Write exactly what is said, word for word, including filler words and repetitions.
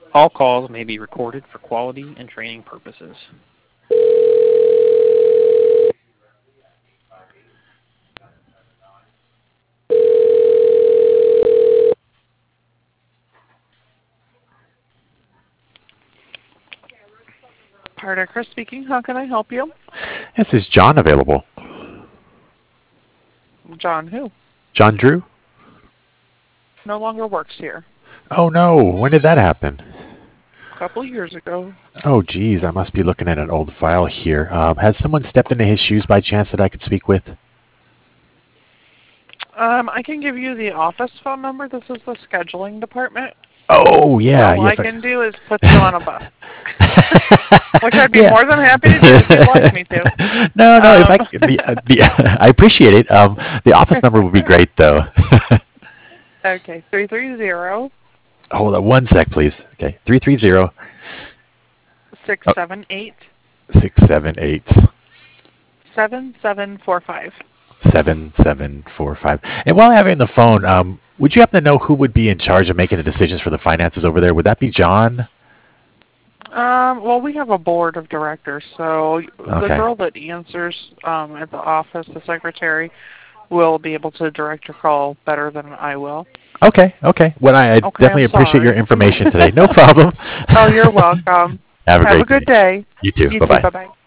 All calls may be recorded for quality and training purposes. Carter Chris speaking. How can I help you? Yes, is John available? John who? John Drew? No longer works here. Oh no, when did that happen? A couple years ago. Oh geez, I must be looking at an old file here. Um, has someone stepped into his shoes by chance that I could speak with? Um, I can give you the office phone number. This is the scheduling department. Oh yeah, All yes. I can do is put you on a bus. Which I'd be Yeah. more than happy to do if you'd like me to. No, no, Um, if I, the, uh, the, I appreciate it. Um, the office number would be great though. Okay, three three zero, Hold on one sec, please. Okay, three three zero six seven eight, six seven eight seven seven four five. seven seven four five. And while I have you on the phone, um, would you happen to know who would be in charge of making the decisions for the finances over there? Would that be John? Um, well, we have a board of directors, so the Okay. girl that answers um, at the office, the secretary, will be able to direct your call better than I will. Okay, okay. Well, I, I Okay, definitely I'm appreciate sorry. your information today. No problem. Oh, you're welcome. Have a Have great a good day. day. You too. You Bye-bye. too. Bye-bye.